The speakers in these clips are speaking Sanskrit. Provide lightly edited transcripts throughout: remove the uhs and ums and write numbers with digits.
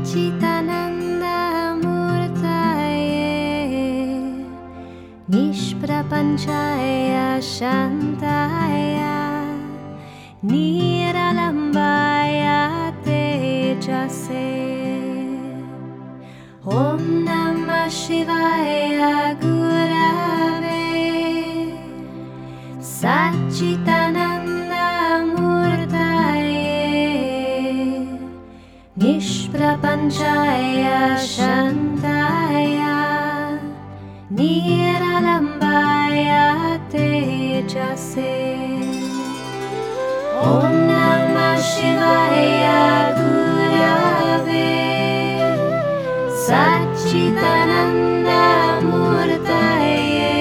Satchitanandamurtaye Nishprapanchaya Shantaya Niralambaya Tejase Om Namah Shivaya Gurave Satchitanandamurtaye Nishprapanchaya Shantaya Niralambaya Tejase Om Namah Shivaya Gurave Satchitanandamurtaye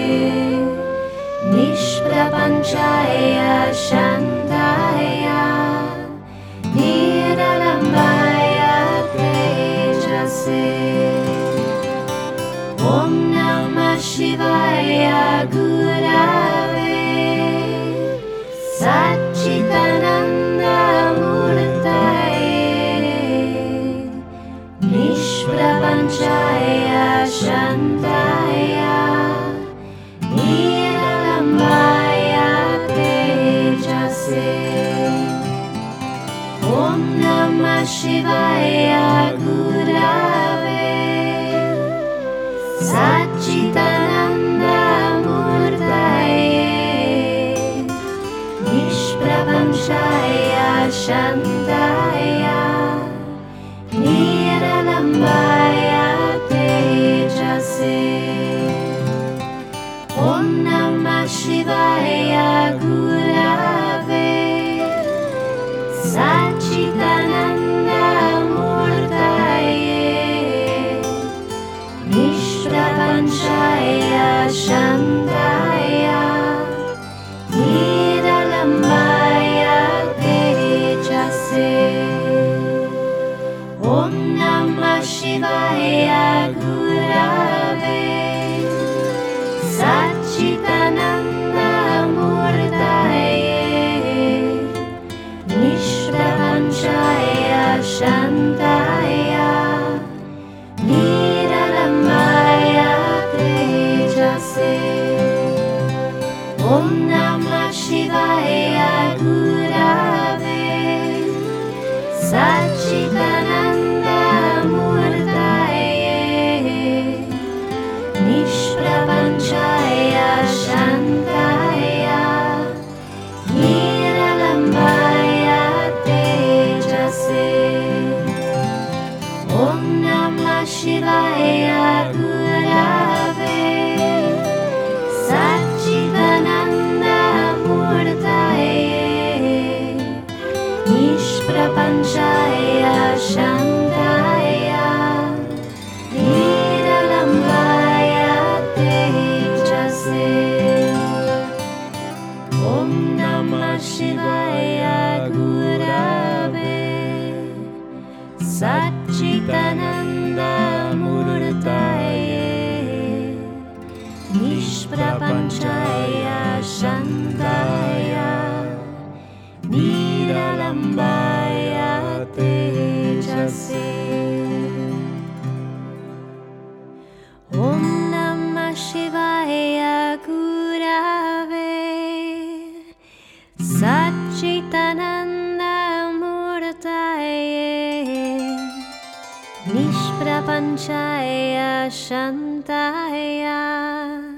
Nishprapanchaya Shantaya Niralambaya Tejase Om Namah Shivaya Gurave Satchitanandamurtaye Nishprapanchaya Shantaya Niralambaya Tejase Om Namah Shivaya Gurave Satchitanandamurtaye Nishprapanchaya Shantaya Niralambaya Tejase Om Namah Shivaya Gurave Satchitanandamurtaye Nishprapanchaya Shantaya Niralambaya Tejase Om Namah Shivaya Gurave Satchitanandamurtaye Nishprapanchaya Shantaya Niralambaya Tejase Om Namah Shivaya Gurave Satchitanandamurtaye Nishprapanchaya Shantaya Niralambaya Tejase Om Namah Shivaya Gurave Satchitanandamurtaye Nishprapanchaya Shantaya Niralambaya Tejase Om Namah Shivaya Gurave Satchitanandamurtaye Nishprapanchaya Shantaya Niralambaya Tejase Om Namah Shivaya Gurave Satchitanandamurtaye Nishprapanchaya Shantaya